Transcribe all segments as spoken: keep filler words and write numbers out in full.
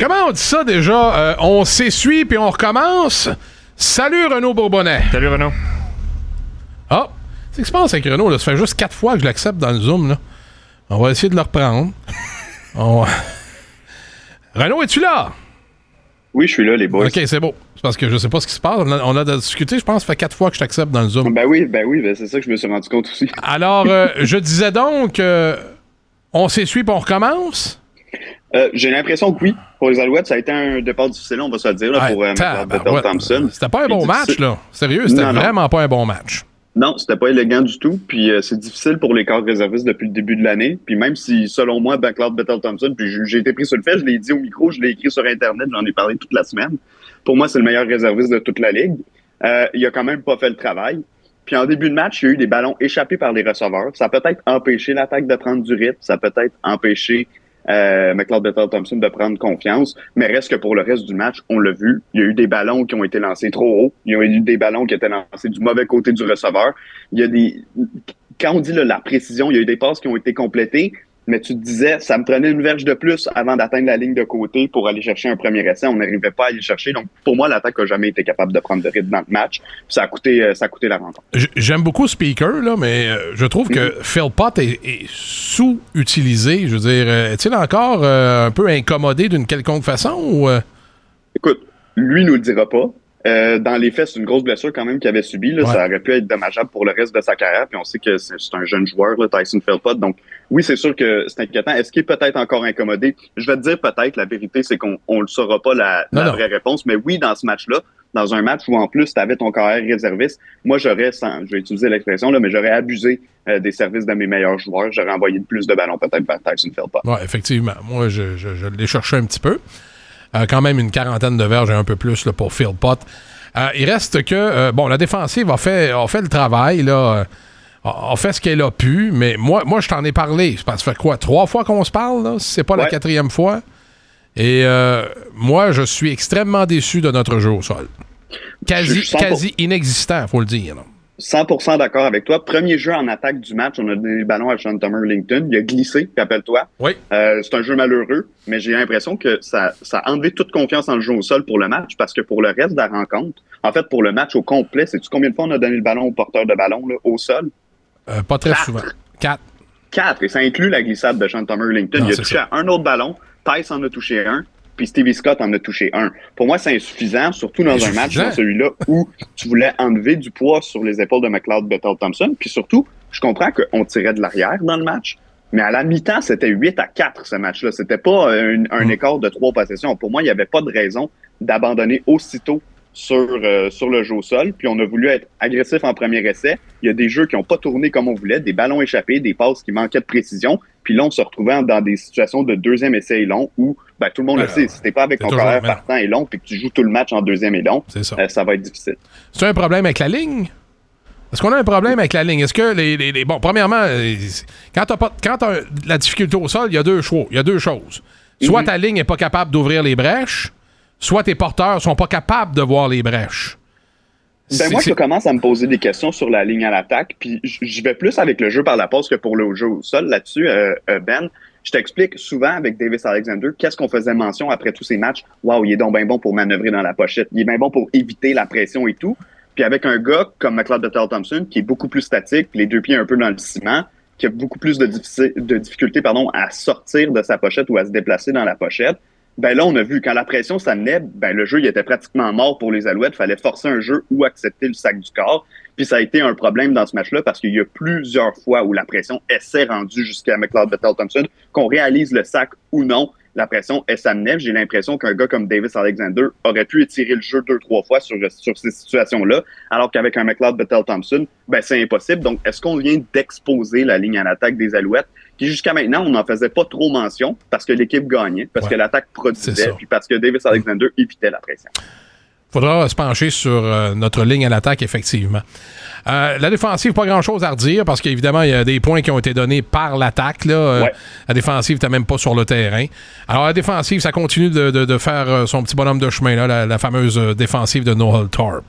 Comment on dit ça déjà? Euh, on s'essuie puis on recommence? Salut Renaud Bourbonnais. Salut Renaud. Ah, c'est ce qui se passe avec Renaud, là. Ça fait juste quatre fois que je l'accepte dans le Zoom, là. On va essayer de le reprendre. on... Renaud, es-tu là? Oui, je suis là, les boys. OK, c'est beau. C'est parce que je sais pas ce qui se passe. On a, on a discuté, je pense, ça fait quatre fois que je t'accepte dans le Zoom. Ben oui, ben oui, ben c'est ça que je me suis rendu compte aussi. Alors, euh, je disais donc, euh, on s'essuie puis on recommence? Euh, j'ai l'impression que oui. Pour les Alouettes, ça a été un départ difficile, on va se le dire, là, Ouais, pour euh, tab- McLeod ouais, Thompson. C'était pas un bon Puis match, difficile. là. Sérieux, c'était Non, non. vraiment pas un bon match. Non, c'était pas élégant du tout. Puis euh, c'est difficile pour les cadres réservistes depuis le début de l'année. Puis même si, selon moi, McLeod Thompson, puis j'ai, j'ai été pris sur le fait, je l'ai dit au micro, je l'ai écrit sur Internet, j'en ai parlé toute la semaine. Pour moi, c'est le meilleur réserviste de toute la Ligue. Euh, il a quand même pas fait le travail. Puis en début de match, il y a eu des ballons échappés par les receveurs. Ça a peut-être empêché l'attaque de prendre du rythme. Ça a peut-être empêché euh, McLeod Thompson de prendre confiance. Mais reste que pour le reste du match, on l'a vu. Il y a eu des ballons qui ont été lancés trop haut. Il y a eu des ballons qui étaient lancés du mauvais côté du receveur. Il y a des... Quand on dit là, la précision, il y a eu des passes qui ont été complétées. Mais tu te disais, ça me prenait une verge de plus avant d'atteindre la ligne de côté pour aller chercher un premier essai. On n'arrivait pas à aller chercher. Donc, pour moi, l'attaque n'a jamais été capable de prendre de rythme dans le match. Ça a coûté, euh, ça a coûté la rencontre. J'aime beaucoup Speaker, là, mais euh, je trouve que mm-hmm. Phil Pott est, est sous-utilisé. Je veux dire, euh, est-il encore euh, un peu incommodé d'une quelconque façon? Ou, euh... Écoute, lui nous le dira pas. Euh, dans les faits, c'est une grosse blessure quand même qu'il avait subie. Là. Ouais. Ça aurait pu être dommageable pour le reste de sa carrière. Puis on sait que c'est, c'est un jeune joueur, là, Tyson Philpott. Donc oui, c'est sûr que c'est inquiétant. Est-ce qu'il est peut-être encore incommodé? Je vais te dire peut-être. La vérité, c'est qu'on on le saura pas la, la vraie réponse. Mais oui, dans ce match-là, dans un match où en plus tu avais ton carrière réserviste, moi j'aurais, sans, je vais utiliser l'expression là, mais j'aurais abusé euh, des services de mes meilleurs joueurs. J'aurais envoyé plus de ballons peut-être vers Tyson Philpott. Oui, effectivement. Moi, je, je, je l'ai cherché un petit peu. Euh, quand même une quarantaine de verges et un peu plus là, pour Philpott. Euh, il reste que, euh, bon, la défensive a fait, a fait le travail, là, euh, a, a fait ce qu'elle a pu, mais moi, moi je t'en ai parlé. Ça fait quoi, trois fois qu'on se parle, là, si c'est pas ouais. la quatrième fois? Et euh, moi, je suis extrêmement déçu de notre jeu au sol. Quasi, quasi inexistant, faut le dire. Là. cent pour cent d'accord avec toi. Premier jeu en attaque du match, on a donné le ballon à Sean Turner-Lincoln. Il a glissé, rappelle-toi. Oui. Euh, c'est un jeu malheureux, mais j'ai l'impression que ça, ça a enlevé toute confiance en le jeu au sol pour le match, parce que pour le reste de la rencontre, en fait, pour le match au complet, sais-tu combien de fois on a donné le ballon au porteur de ballon là, au sol? Euh, pas très Quatre. souvent. Quatre. Quatre, et ça inclut la glissade de Sean Turner-Lincoln. Non, il a touché ça. à un autre ballon, Tyce en a touché un, puis Stevie Scott en a touché un. Pour moi, c'est insuffisant, surtout dans insuffisant. un match comme celui-là où tu voulais enlever du poids sur les épaules de McLeod Thompson. Puis surtout, je comprends qu'on tirait de l'arrière dans le match, mais à la mi-temps, c'était huit à quatre ce match-là. C'était pas un, un mmh. écart de trois possessions. Pour moi, il n'y avait pas de raison d'abandonner aussitôt sur, euh, sur le jeu au sol. Puis on a voulu être agressif en premier essai. Il y a des jeux qui n'ont pas tourné comme on voulait, des ballons échappés, des passes qui manquaient de précision. Puis là, on se retrouvait dans des situations de deuxième essai et long où ben, tout le monde Alors, le sait, si t'es pas avec ton carrière partant et long puis que tu joues tout le match en deuxième et long, ça. Euh, ça va être difficile. C'est un problème avec la ligne? Est-ce qu'on a un problème avec la ligne? Est-ce que les... les, les bon, premièrement, quand t'as, pas, quand t'as la difficulté au sol, il y a deux choix, il y a deux choses. Soit mm-hmm. ta ligne n'est pas capable d'ouvrir les brèches, soit tes porteurs sont pas capables de voir les brèches. Ben c'est, moi, c'est... je commence à me poser des questions sur la ligne à l'attaque, puis je vais plus avec le jeu par la passe que pour le jeu au sol là-dessus, euh, Ben. Je t'explique souvent avec Davis Alexander qu'est-ce qu'on faisait mention après tous ces matchs. Waouh, il est donc bien bon pour manœuvrer dans la pochette. Il est bien bon pour éviter la pression et tout. Puis avec un gars comme McLeod Thompson, qui est beaucoup plus statique, les deux pieds un peu dans le ciment, qui a beaucoup plus de, diffici- de difficultés pardon, à sortir de sa pochette ou à se déplacer dans la pochette, ben là, on a vu, quand la pression s'amenait, ben le jeu, il était pratiquement mort pour les Alouettes. Il fallait forcer un jeu ou accepter le sac du corps. Puis ça a été un problème dans ce match-là parce qu'il y a plusieurs fois où la pression s'est rendue jusqu'à McLeod Thompson, qu'on réalise le sac ou non. La pression s'amenait. J'ai l'impression qu'un gars comme Davis Alexander aurait pu étirer le jeu deux, trois fois sur, sur ces situations-là, alors qu'avec un McLeod Thompson, ben c'est impossible. Donc, est-ce qu'on vient d'exposer la ligne en attaque des Alouettes, qui jusqu'à maintenant, on n'en faisait pas trop mention parce que l'équipe gagnait, parce ouais, que l'attaque produisait, puis parce que Davis Alexander évitait la pression. Il faudra se pencher sur euh, notre ligne à l'attaque, effectivement. Euh, la défensive, pas grand-chose à redire, parce qu'évidemment, il y a des points qui ont été donnés par l'attaque. Là. Euh, ouais. La défensive n'était même pas sur le terrain. Alors, la défensive, ça continue de, de, de faire son petit bonhomme de chemin, là, la, la fameuse défensive de Noel Thorpe.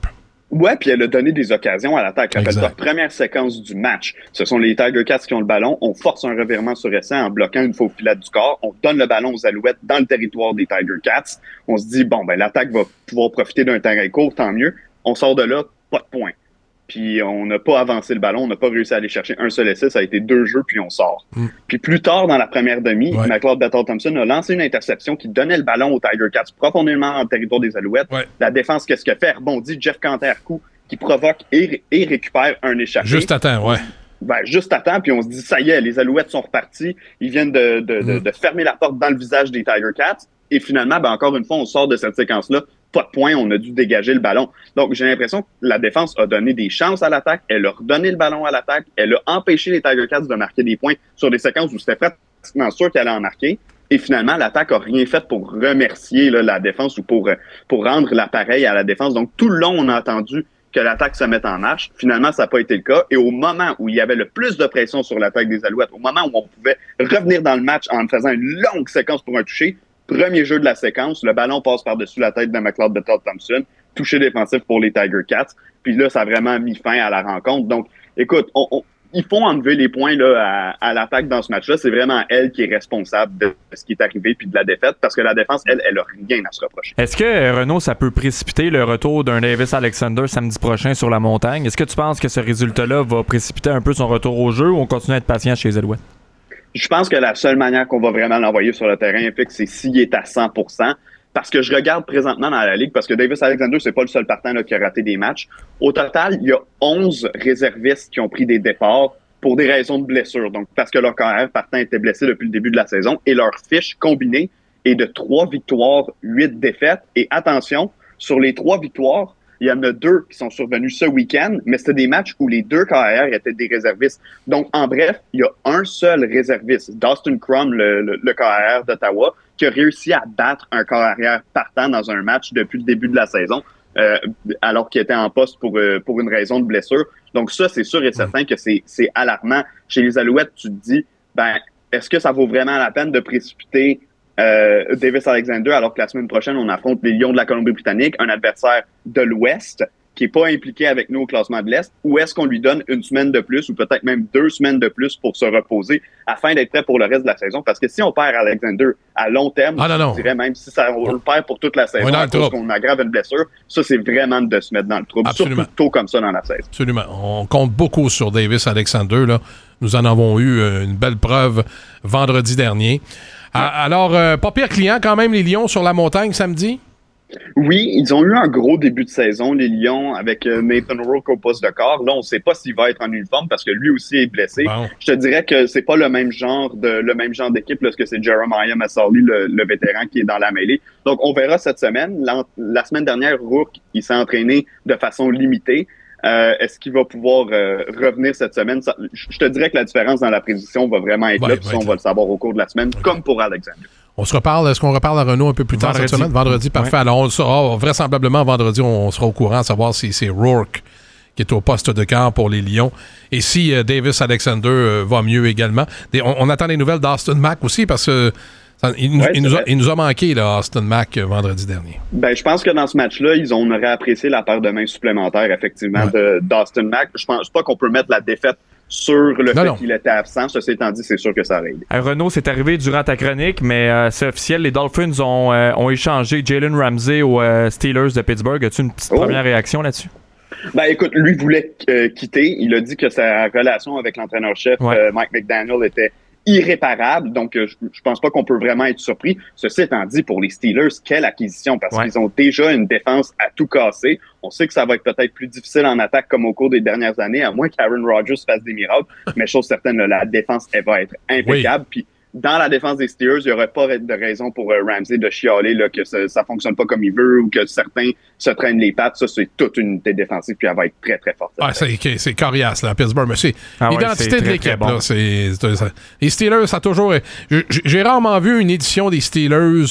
Ouais, puis elle a donné des occasions à l'attaque. Rappelle-toi, première séquence du match. Ce sont les Tiger Cats qui ont le ballon. On force un revirement sur essai en bloquant une faux filet du corps. On donne le ballon aux Alouettes dans le territoire des Tiger Cats. On se dit, bon, ben l'attaque va pouvoir profiter d'un terrain court, tant mieux. On sort de là, pas de points. Puis on n'a pas avancé le ballon, on n'a pas réussi à aller chercher un seul essai, ça a été deux jeux, puis on sort. Mm. Puis plus tard, dans la première demi, ouais. McLeod Battle-Thompson a lancé une interception qui donnait le ballon aux Tiger Cats profondément dans le territoire des Alouettes. Ouais. La défense, qu'est-ce qu'elle fait? Rebondit Jeff Canter-Coup qui provoque et, et récupère un échappé. Juste à temps, ouais. Ben, juste à temps, puis on se dit, ça y est, les Alouettes sont repartis, ils viennent de, de, mm. de, de fermer la porte dans le visage des Tiger Cats, et finalement, ben, encore une fois, on sort de cette séquence-là, pas de points, on a dû dégager le ballon. Donc, j'ai l'impression que la défense a donné des chances à l'attaque, elle a redonné le ballon à l'attaque, elle a empêché les Tiger Cats de marquer des points sur des séquences où c'était pratiquement sûr qu'elle allait en marquer. Et finalement, l'attaque a rien fait pour remercier là, la défense ou pour, pour rendre l'appareil à la défense. Donc, tout le long, on a attendu que l'attaque se mette en marche. Finalement, ça n'a pas été le cas. Et au moment où il y avait le plus de pression sur l'attaque des Alouettes, au moment où on pouvait revenir dans le match en faisant une longue séquence pour un toucher, premier jeu de la séquence, le ballon passe par-dessus la tête de McLeod Battle-Thompson, touché défensif pour les Tiger Cats. Puis là, ça a vraiment mis fin à la rencontre. Donc, écoute, on, on, il faut enlever les points là, à, à l'attaque dans ce match-là. C'est vraiment elle qui est responsable de ce qui est arrivé puis de la défaite, parce que la défense, elle, elle a rien à se reprocher. Est-ce que, Renaud, ça peut précipiter le retour d'un Davis Alexander samedi prochain sur la montagne? Est-ce que tu penses que ce résultat-là va précipiter un peu son retour au jeu ou on continue à être patient chez les Alouettes? Je pense que la seule manière qu'on va vraiment l'envoyer sur le terrain, c'est s'il est à cent pour cent. Parce que je regarde présentement dans la Ligue, parce que Davis Alexander, c'est pas le seul partant là, qui a raté des matchs. Au total, il y a onze réservistes qui ont pris des départs pour des raisons de blessure. Donc, parce que leur carrière partant était blessé depuis le début de la saison. Et leur fiche combinée est de trois victoires, huit défaites. Et attention, sur les trois victoires, il y en a deux qui sont survenus ce week-end, mais c'était des matchs où les deux carrières étaient des réservistes. Donc, en bref, il y a un seul réserviste, Dustin Crum, le, le, le carrière d'Ottawa, qui a réussi à battre un carrière partant dans un match depuis le début de la saison, euh, alors qu'il était en poste pour, euh, pour une raison de blessure. Donc ça, c'est sûr et certain que c'est, c'est alarmant. Chez les Alouettes, tu te dis, ben, est-ce que ça vaut vraiment la peine de précipiter Euh, Davis Alexander, alors que la semaine prochaine, on affronte les Lions de la Colombie-Britannique, un adversaire de l'Ouest qui n'est pas impliqué avec nous au classement de l'Est, ou est-ce qu'on lui donne une semaine de plus ou peut-être même deux semaines de plus pour se reposer afin d'être prêt pour le reste de la saison? Parce que si on perd Alexander à long terme, ah, non, non. je dirais même si ça, on le perd pour toute la saison à cause qu'on aggrave une blessure, ça c'est vraiment de se mettre dans le trouble, Absolument. Surtout tôt comme ça dans la saison. Absolument. On compte beaucoup sur Davis Alexander, là. Nous en avons eu une belle preuve vendredi dernier. Alors, euh, pas pire client quand même, les Lions sur la montagne samedi? Oui, ils ont eu un gros début de saison, les Lions, avec euh, Nathan Rourke au poste de corps. Là, on ne sait pas s'il va être en uniforme parce que lui aussi est blessé. Bon. Je te dirais que c'est pas le même genre de le même genre d'équipe lorsque c'est Jeremiah Masoli, le, le vétéran, qui est dans la mêlée. Donc, on verra cette semaine. La, la semaine dernière, Rourke, il s'est entraîné de façon limitée. Euh, est-ce qu'il va pouvoir euh, revenir cette semaine? Ça, je te dirais que la différence dans la prédiction va vraiment être ouais, là, puis ça, on va le savoir au cours de la semaine, okay. Comme pour Alexander. On se reparle, est-ce qu'on reparle à Renaud un peu plus tard vendredi. Cette semaine? Vendredi, parfait. Ouais. Alors, on sera, vraisemblablement, vendredi, on sera au courant à savoir si c'est Rourke qui est au poste de quart pour les Lions. Et si euh, Davis Alexander euh, va mieux également. Des, on, on attend les nouvelles d'Austin Mack aussi, parce que ça, il, ouais, il, nous a, il nous a manqué, là, Austin Mack, euh, vendredi dernier. Ben, je pense que dans ce match-là, ils ont, on aurait apprécié la paire de mains supplémentaire, effectivement, ouais. de, d'Austin Mack. Je pense pas qu'on peut mettre la défaite sur le non, fait non. qu'il était absent. Ceci étant dit, c'est sûr que ça arrive. Euh, Renaud, c'est arrivé durant ta chronique, mais euh, c'est officiel. Les Dolphins ont, euh, ont échangé Jalen Ramsey aux euh, Steelers de Pittsburgh. As-tu une petite oh. première réaction là-dessus? Ben écoute, lui voulait euh, quitter. Il a dit que sa relation avec l'entraîneur-chef ouais. euh, Mike McDaniel était irréparable, donc euh, je, je pense pas qu'on peut vraiment être surpris. Ceci étant dit, pour les Steelers, quelle acquisition, parce ouais. qu'ils ont déjà une défense à tout casser. On sait que ça va être peut-être plus difficile en attaque comme au cours des dernières années, à moins qu'Aaron Rodgers fasse des miracles, mais chose certaine, la défense, elle va être impeccable. Oui. Puis dans la défense des Steelers, il n'y aurait pas de raison pour euh, Ramsey de chialer là, que ça, ça fonctionne pas comme il veut ou que certains se traînent les pattes. Ça, c'est toute une unité défensive, puis elle va être très, très forte. Ah, c'est, c'est coriace, là, Pittsburgh. Mais c'est ah ouais, l'identité c'est de très, l'équipe. Très bon. Là, c'est, c'est, ça, les Steelers, ça a toujours... J'ai, j'ai rarement vu une édition des Steelers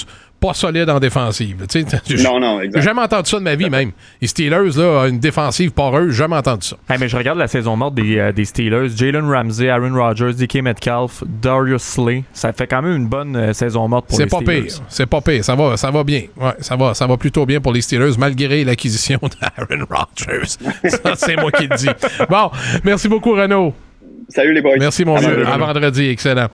pas solides en défensive. Tu sais, non, non, exact. J'ai jamais entendu ça de ma vie, même. Les Steelers, là, une défensive poreuse, j'ai jamais entendu ça. Hey, mais je regarde la saison morte des, euh, des Steelers. Jalen Ramsey, Aaron Rodgers, D K Metcalf, Darius Slay. Ça fait quand même une bonne euh, saison morte pour c'est les pas Steelers. Pire. C'est pas pire. Ça va, ça va bien. Ouais, ça va, ça va plutôt bien pour les Steelers, malgré l'acquisition d'Aaron Rodgers. Ça, c'est moi qui le dis. Bon, merci beaucoup, Renaud. Salut les boys. Merci, mon à vieux. vendredi. À vendredi. Excellent.